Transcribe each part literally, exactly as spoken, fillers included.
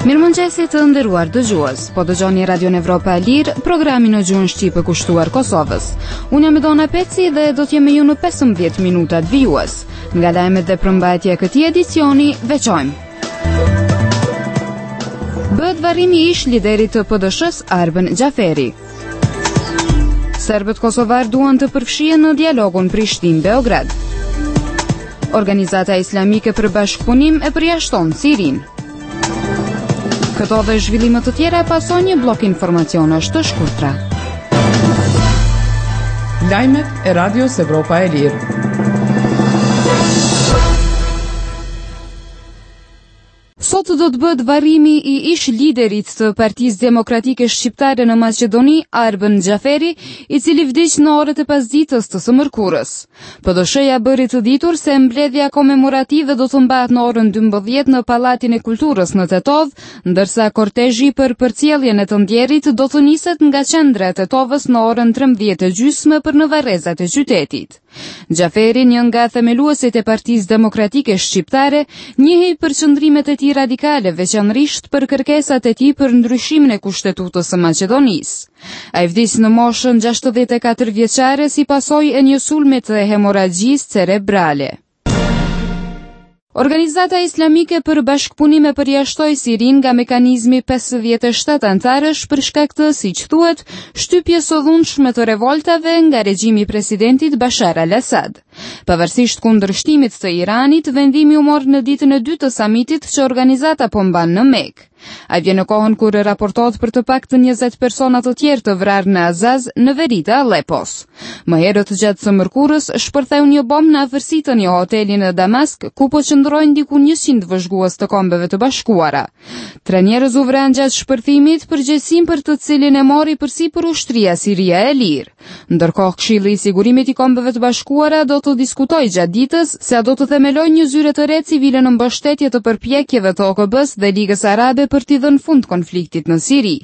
Mirëmëngjesi të nderuar dëgjues. Po dëgjoni Radion Evropa e Lirë, programin në gjuhën shqipe kushtuar Kosovës. Unë jam Dona Peci dhe do të jem me ju në pesëmbëdhjetë minutat vijues. Nga lajmet dhe përmbajtja e këtij edicioni, veçojmë. Bëhet varrimi i ish liderit të P D S-s Arben Xhaferi. Serbët kosovar duan të përfshihen në dialogun Prishtinë-Beograd. Organizata Islamike për Bashkëpunim e përjashton Sirinë. Këto dhe zhvillimet të tjera pason një blok informacionesh të shkurtra. Lajmet e Radios Evropa e Lirë. Sot do të bëhet varrimi i ish liderit të Partisë Demokratike Shqiptare në Maqedoni, Arben Xhaferi, i cili vdiq në orët e pasditës të së mërkurës. P D S-ja bëri të ditur se mbledhja komemorative do të mbahet në orën dymbëdhjetë në Pallatin e Kulturës në Tetov, ndërsa kortezhi për përcjelljen e të ndjerit do të niset nga qendra e Tetovës në orën trembëdhjetë e gjysmë për në varrezat e qytetit. Xhaferi, një nga themeluesit e Partisë Demokratike Shqiptare, njihej për qëndrimet e tij radikale, veçanërisht për kërkesat e tij për ndryshimin e kushtetutës së Maqedonisë. Ai vdiq në moshën gjashtëdhjetë e katër vjeçare si pasojë e një sulmi të hemorragjisë cerebrale. Organizata Islamike për Bashkëpunim e përjashtoi Sirinë nga mekanizmi pesëdhjetë e shtatë antarësh për shkak të, siç thuhet, shtypjes së dhunshme të revoltave nga regjimi i presidentit Bashar al-Assad. Pavarësisht kundërshtimit të Iranit, vendimi u mor në ditën e dytë të samitit që organizata po mban në Mekë. Ai vjen në kohën kur raportohet për të paktën njëzet persona të tjerë të vrarë në Azaz, në veri të Alepos. Më herët gjatë së mërkurës shpërtheu një bombë në afërsi të një hoteli në Damask, ku po qëndrojnë diku njëqind vëzhgues të Kombeve të Bashkuara. Tre njerëz u vranë gjatë shpërthimit, përgjegjësinë për të cilin e mori përsipër ushtria Siria e Lirë. Ndërkohë Këshilli i Sigurimit i Kombeve të Bashkuara do të diskutojë gjatë ditës se a do të themelojë një zyre të re civile në mbështetje të përpjekjeve të O K B-s dhe Ligës Arabe për t'i dhënë fund konfliktit në Siri.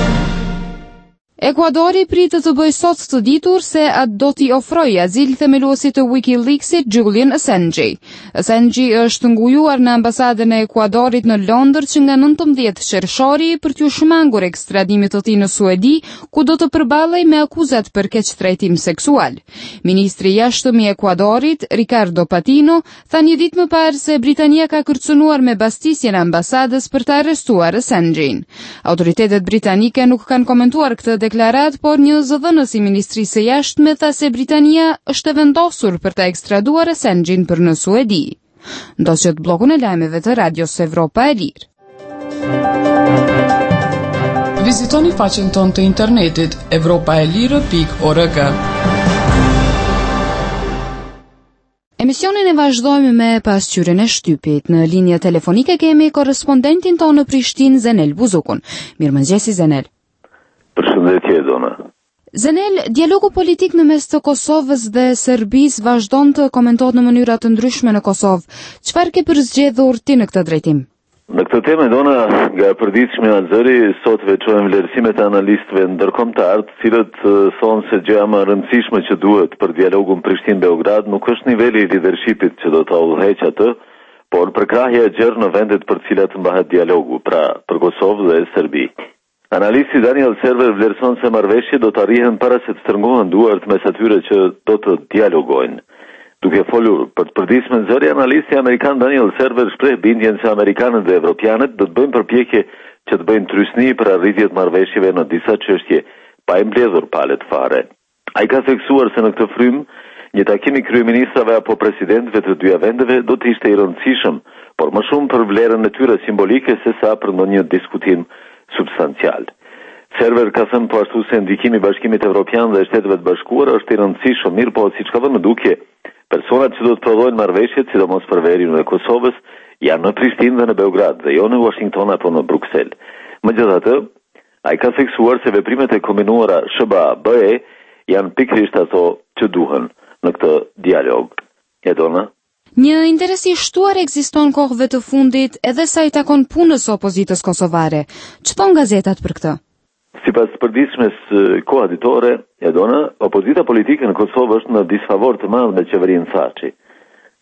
Ekuadori pritet të bëjë sot të ditur se atë do t'i ofrojë azil themeluesit të WikiLeaksit Julian Assange. Assange është ngujuar në ambasadën e Ekuadorit në Londër që nga nëntëmbëdhjetë qershori për t'u shmangur ekstradimit të tij në Suedi, ku do të përballej me akuzat për keqtrajtim seksual. Ministri i jashtëm i Ekuadorit, Ricardo Patino, tha një ditë më parë se Britania ka kërcënuar me bastisjen e ambasadës për të arrestuar Assangein. Autoritetet britanike nuk kanë komentuar këtë deklarat, por një zëdhënës i Ministrisë së Jashtme tha se Britania është e vendosur për ta ekstraduar Assangein për në Suedi. Ndoqët blokun e lajmeve të Radios Evropa e Lirë. Vizitoni faqen tonë të internetit evropaelire pikë org. Emisionin e vazhdojmë me pasqyrjen e shtypit. Në linje telefonike kemi korrespondentin tonë në Prishtinë, Zenel Buzukun. Mirëmëngjesi, Zenel. Përshëndetje, Dona. Zenel, dialogu politik në mes të Kosovës dhe Serbisë vazhdon të komentohet në mënyra të ndryshme në Kosovë. Çfarë ke përzgjedhur ti në këtë drejtim? Në këtë temë, Dona, nga e përditshme Azeri, sot veçojmë vlerësimet e analistëve ndërkombëtar, të cilët thonë se gjëja më e rëndësishme që duhet për dialogun Prishtinë-Beograd nuk është niveli i lidershipit që do ta udhëheqë atë, por përkrahja e gjerë në vendet për të cilat mbahet dialogu, pra për Kosovë dhe Serbi. Analisti Daniel Server vlerëson se marrëveshjet do të arrihen para se të stërngohen duart mes atyre që do të dialogojnë. Duke folur për të përditshme zëri, analisti amerikan Daniel Server shpreh bindjen se amerikanët dhe evropianët do të bëjnë përpjekje që të bëjnë trysni për arritje të marrëveshjeve në disa çështje, pa i mbledhur palët fare. Ai ka theksuar se në këtë frym, një takim i kryeministrave apo presidentëve të dyja vendeve do të ishte i rëndësishëm, por më shumë për vlerën e tyre simbolike se sa për ndonjë diskutim substancial. Server ka thënë po ashtu se ndikimi i Bashkimit Evropian dhe Shteteve të Bashkuara është i rëndësishëm, mirë po siç ka vënë në dukje, personat që do të prodhojnë marrëveshjet, sidomos për veriun e Kosovës, janë në Prishtinë dhe në Beograd dhe jo në Washington apo në Bruksel. Megjithatë, ai ka theksuar se veprimet e kombinuara S B A-B E janë pikërisht ato që duhen në këtë dialog. Edona? Një interes i shtuar ekziston kohëve të fundit edhe sa i takon punës opozitës kosovare. Që thon gazetat për këtë? Sipas përditshmes koha ditore, Edona, opozita politike në Kosovë është në disfavor të madh me qeverinë Thaçi.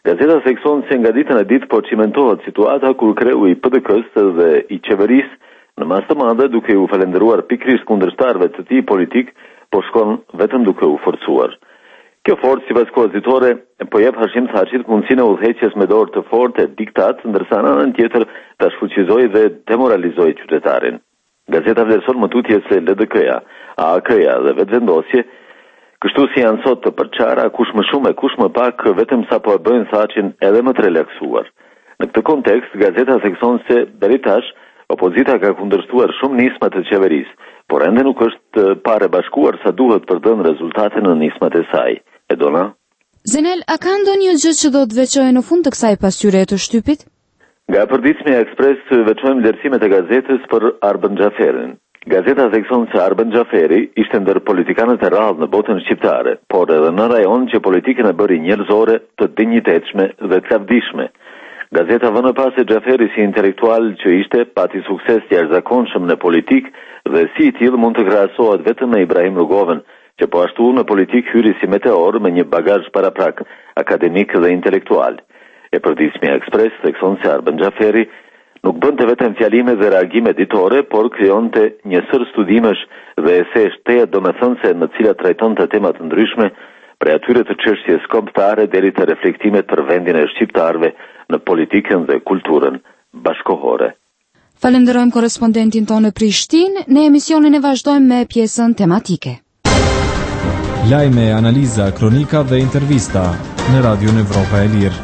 Gazeta thekson se nga ditën e ditë po cimentohet situata kur kreu i P D K-s dhe i qeverisë në mas të madhe duke u falendëruar pikërisht kundërshtarëve të tij politik, po shkon vetëm duke u forcuar. Kjo forcë, sipas kuazitore, po jep Hashim Thaqit mundësinë e udhëheqjes me dorë të fortë e diktat, ndërsa në anën tjetër ta shfuqizojë dhe demoralizojë qytetarin. Gazeta vlerëson më tutje se L D K-ja, A A K-ja dhe vetëvendosje, kështu si janë sot të përçara, kush më shumë e kush më pak, vetëm sa po e bëjnë Thaqin edhe më të relaksuar. Në këtë kontekst, gazeta thekson se deri tash opozita ka kundërshtuar shumë nisma të qeverisë, por ende nuk është parë bashkuar sa duhet për dhënë rezultate në nismat e saj. Edona? Zenel, a ka ndonjë gjë që do të veçojë në fund të kësaj pasqyre të shtypit? Nga përditshmja Ekspres veçojmë vlerësimet e gazetës për Arben Xhaferin. Gazeta thekson se Arben Xhaferi ishte ndër politikanët e rrallë në botën shqiptare, por edhe në rajon që politikën e bëri njerëzore, të dinjitetshme dhe të lavdishme. Gazeta vënë pas se Xhaferi si intelektual që ishte pati sukses të jashtëzakonshëm në politik dhe si i tillë mund të krahasohet vetëm me Ibrahim Rugovën, që po ashtu në politik hyri si meteor me një bagazh paraprak akademik dhe intelektual. E përditshmja Ekspres thekson se Arben Xhaferi nuk bënte vetëm fjalime dhe reagime ditore, por krijonte një sër studimesh dhe esesh të domethënëse në të cilat trajtonte tema të ndryshme, prej atyre të çështjes kombëtare deri te reflektimet për vendin e shqiptarëve në politikën dhe kulturën bashkohore. Falenderojmë korrespondentin tonë në Prishtinë. Në emisionin e vazhdojmë me pjesën tematike. Lajme, analiza, kronika dhe intervista në Radion Evropa e Lirë.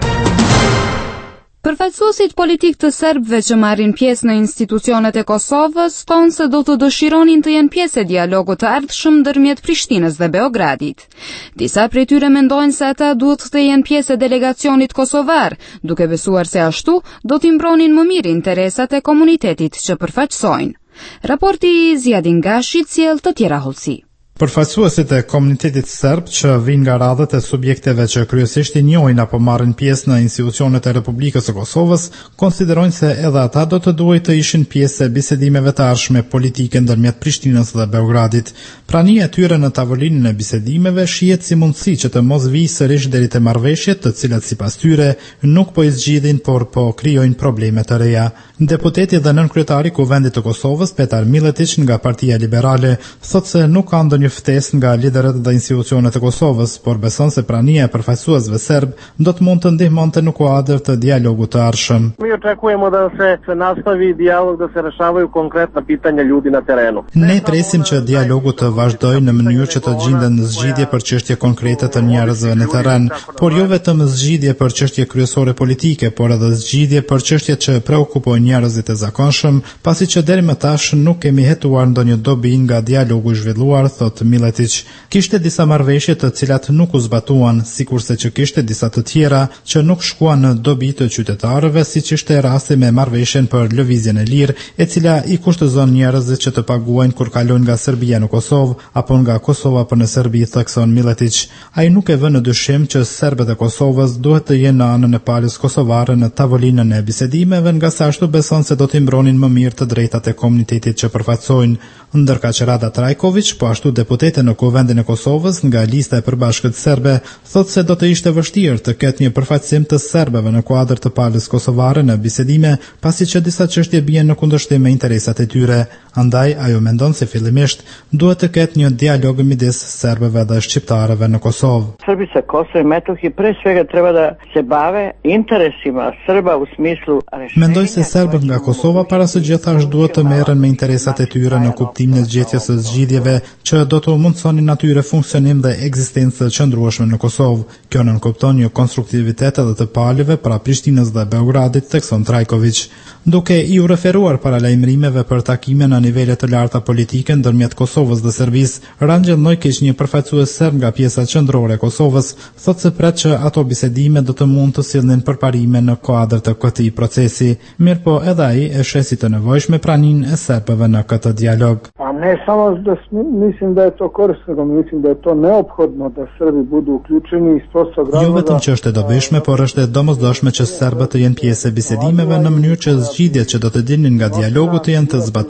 Përfaqësuesit politik të serbëve që marrin pjesë në institucionet e Kosovës thonë se do të dëshironin të jenë pjesë e dialogut të ardhshëm ndërmjet Prishtinës dhe Beogradit. Disa prej tyre mendojnë se ata duhet të jenë pjesë e delegacionit kosovar, duke besuar se ashtu do t'i mbronin më mirë interesat e komunitetit që përfaqësojnë. Raporti i Ziadin Gashit sjell të tjera hollësi. Përfaqësuesit e komunitetit serb që vijnë nga radhët e subjekteve që kryesisht i njohin apo marrin pjesë në institucionet e Republikës së Kosovës, konsiderojnë se edhe ata do të duhet të ishin pjesë e bisedimeve të ardhshme politike ndërmjet Prishtinës dhe Beogradit. Prania e tyre në tavolinën e bisedimeve shihet si mundësi që të mos vijë sërish deri te marrëveshjet, të cilat sipas tyre nuk po i zgjidhin, por po krijojnë probleme të reja. Deputeti dhe nënkryetari i Kuvendit të Kosovës, Petar Milletić nga Partia Liberale, thotë se nuk ka ndonjë ftesë nga liderët dhe institucionet e Kosovës, por beson se prania e përfaqësuesve serb do të mund të ndihmonte në kuadër të dialogut të ardhshëm. Mi očekujemo da se se nastavi dijalog, da se rešavaju konkretna pitanja ljudi na terenu. Ne presim që dialogu të vazhdojë në mënyrë që të gjenden zgjidhje për çështje konkrete të njerëzve në terren, por jo vetëm zgjidhje për çështje kryesore politike, por edhe zgjidhje për çështjet që preokupojnë njerëzit e zakonshëm, pasi që deri më tash nuk kemi hetuar ndonjë dobi nga dialogu i zhvilluar, thot Milletić. Kishte disa marrëveshje të cilat nuk u zbatuan, sikurse që kishte disa të tjera që nuk shkuan në dobi të qytetarëve, siç ishte rasti me marrëveshjen për lëvizjen e lirë, e cila i kushtozon njerëzit që të paguajnë kur kalojnë nga Serbia në Kosovë apo nga Kosova për në Serbi, thekson Milletić. Ai nuk e vë në dyshim që serbët e Kosovës duhet të jenë në anën e palës kosovare në tavolinën e bisedimeve, nga sa ashtu beson se do t'i mbronin më mirë të drejtat e komunitetit që përfaqësojnë. Ndërka që Rada Trajković, po ashtu deputete në Kuvendin e Kosovës nga lista e përbashkët serbe, thotë se do të ishte vështirë të ketë një përfaqësim të serbëve në kuadër të palës kosovare në bisedime, pasi që disa çështje bien në kundërshtim me interesat e tyre. Andaj ajo mendon se fillimisht duhet të ketë një dialog midis serbëve dhe shqiptarëve në Kosovë. Srbi sa Kosovo i Metohiji pre svega treba da se bave interesima Srba u smislu rešenja. Mendoj se serbët nga Kosova para së gjithashtu duhet të merren me interesat e tyre në kuptimin e zgjedhjes së zgjidhjeve që do të mundsonin atyre funksionim dhe ekzistencë të qëndrueshme në Kosovë. Kjo nënkupton një konstruktivitet edhe të palëve pra Prishtinës dhe Beogradit, thekson Trajković. Duke i u referuar paralajmërimeve për takime në nivele të larta politike ndërmjet Kosovës dhe Serbisë, Rangel Neukić, një përfaqësues serb nga pjesa qendrore e Kosovës, thotë se pret që ato bisedime do të mund të sillnin përparime në kuadër të këtij procesi. Mirpo edhe ai e shesi të nevojshme praninë e serbëve në këtë dialog. A ne samo da mislim da je to korisno, nego mislim da je to neophodno da Srbi budu uključeni iz prostog razloga. Jo vetëm që është e dobishme, por është e domosdoshme që serbët të jenë pjesë e bisedimeve në mënyrë që zgjidhjet që do të dilnin nga dialogu të jenë të zbatueshme,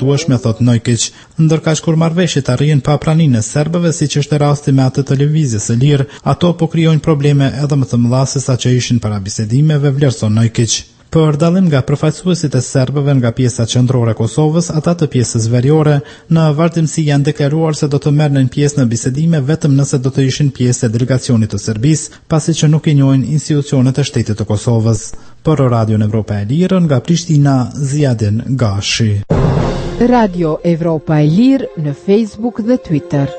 thot Nojkic, ndërkaq kur marrëveshjet arrin pa praninë e serbëve, siç është rasti me atë televizjes së lirë, ato po krijojnë probleme edhe më të mëdha se sa që ishin para bisedimeve, vlerëson Nojkic. Për dallim nga përfaqësuesit e serbëve nga pjesa qendrore e Kosovës, ata të pjesës veriore në vazhdimsi janë deklaruar se do të merrnin pjesë në bisedime vetëm nëse do të ishin pjesë e delegacionit të Serbisë, pasi që nuk i njohin institucionet e shtetit të Kosovës. Për Radion Evropa e Lirë nga Prishtina, Ziadin Gashi. Radio Evropa e Lirë në Facebook dhe Twitter.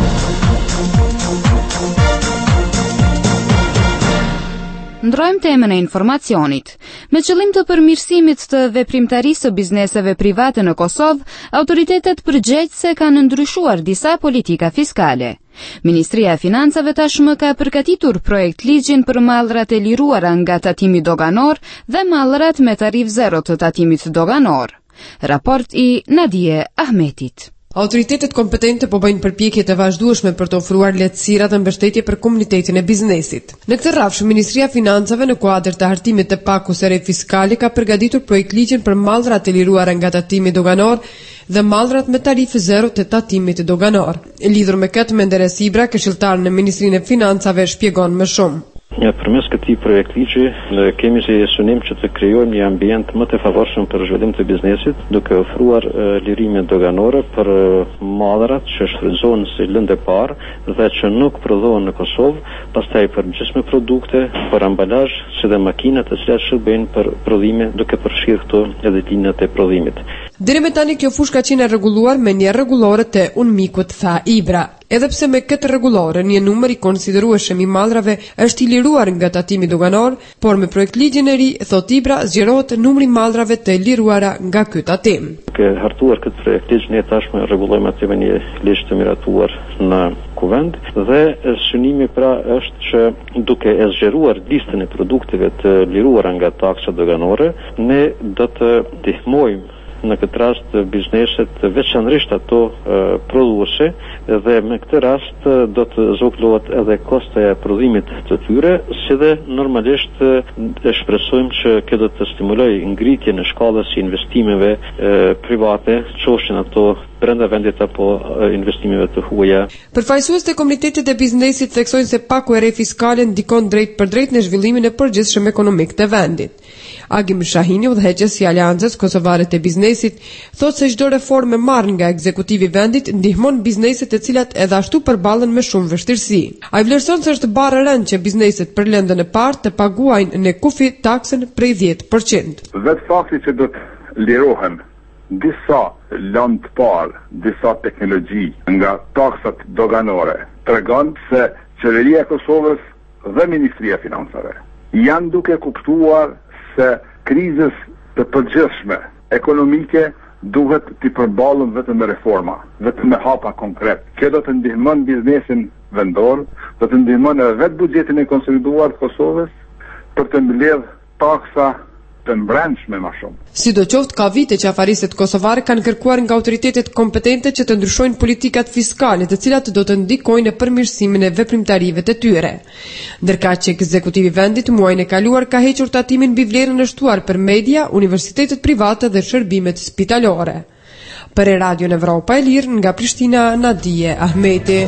Ndrojmë temën e informacionit. Me qëllim të përmirësimit të veprimtarisë së bizneseve private në Kosovë, autoritetet përgjegjëse kanë ndryshuar disa politika fiskale. Ministria e Financave tashmë ka përgatitur projekt ligjin për mallrat e liruara nga tatimi doganor dhe mallrat me tarif zero të tatimit doganor. Raport i Nadije Ahmetit. Autoritetet kompetente po bëjnë përpjekje të vazhdueshme për të ofruar lehtësira dhe mbështetje për komunitetin e biznesit. Në këtë rrafsh, Ministria e Financave në kuadër të hartimit të pakut së re fiskale ka përgatitur projekt ligjin për mallrat e liruara nga tatimi doganor dhe mallrat me tarifë zero të tatimit doganor. Lidhur me këtë, Menderes Ibra, këshilltar në Ministrinë e Financave, shpjegon më shumë. Ja, përmes këtij projekt ligji ne kemi si synim që të krijojmë një ambient më të favorshëm për zhvillim të biznesit, duke ofruar uh, lirime doganore për uh, mallrat që shfrytëzohen si lëndë parë dhe që nuk prodhohen në Kosovë, pastaj për gjithme produkte, për ambalazh, si dhe makinat të cilat shërbejnë për prodhime, duke përfshirë këto edhe linjat e prodhimit. Deri me tani kjo fushë ka qenë rregulluar me një rregullore të Unmikut, tha Ibra. Edhe pse me këtë rregullore një numër i konsiderueshëm i mallrave është i liruar nga tatimi doganor, por me projekt ligjin e ri, thot Ibra, zgjerohet numri i mallrave të liruara nga ky tatim. Ke hartuar këtë projekt ligj, ne tashmë rregullojmë atë me një ligj të miratuar në kuvend dhe synimi pra është që duke e zgjeruar listën e produkteve të liruara nga taksa doganore, ne do të ndihmojmë në këtë rast bizneset, veçanërisht ato e, prodhuese, dhe me këtë rast do të zogëlohet edhe kosta e prodhimit të tyre, si dhe normalisht e shpresojmë që kjo do të stimulojë ngritjen e shkallës së investimeve e, private, qofshin ato brenda vendit apo investimeve të huaja. Përfaqësues të komunitetit e biznesit theksojnë se paku e re fiskale ndikon drejt për drejt në zhvillimin e përgjithshëm ekonomik të vendit. Agim Shahini, udhëheqës i Aleancës Kosovare të Biznesit, thotë se çdo reformë marrë nga ekzekutivi i vendit ndihmon bizneset të cilat edhe ashtu përballen me shumë vështirësi. Ai vlerëson se është barë rënd që bizneset për lëndën e parë të paguajnë në kufi taksën prej dhjetë përqind. Vetë fakti që do të lirohen disa lëndë të parë, disa teknologji nga taksat doganore, tregon se Qeveria e Kosovës dhe Ministria e Financave janë duke kuptuar se krizës të përgjithshme ekonomike duhet të përballen vetëm me reforma, vetëm me hapa konkret. Kjo do të ndihmon biznesin vendor, do të ndihmon edhe vetë buxhetin e konsoliduar të Kosovës për të mbledhur taksa të mbrëmshme më shumë. Sidoqoftë, ka vite që afariset kosovare kanë kërkuar nga autoritetet kompetente që të ndryshojnë politikat fiskale, të cilat do të ndikojnë në përmirësimin e veprimtarive të tyre. Ndërkaq që ekzekutivi i vendit muajin e kaluar ka hequr tatimin mbi vlerën e shtuar për media, universitetet private dhe shërbimet spitalore. Për Radion Evropa e Lirë nga Prishtina, Nadije Ahmeti.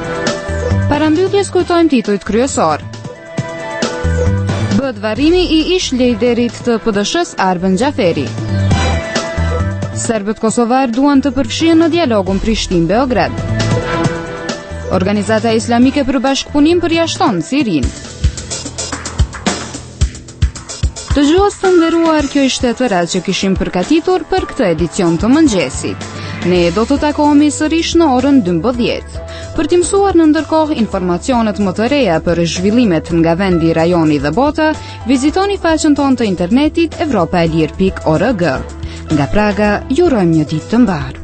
Parambylljes kujtojmë titujt kryesor. Bëhet varrimi i ish liderit të P D Sh-s Arben Xhaferi. Serbët kosovar duan të përfshihen në dialogun Prishtinë-Beograd. Organizata Islamike për Bashkëpunim përjashton Sirinë. Të gjuhës të nderuar, kjo ishte të radhë që kishim përgatitur për këtë edicion të mëngjesit. Ne do të takohemi sërish në orën dymbëdhjetë. Për t'i mësuar në ndërkohë informacionet më të reja për zhvillimet nga vendi, rajoni dhe bota, vizitoni faqen tonë të internetit evropaelir pikë org. Nga Praga, ju urojmë një ditë të mbarë.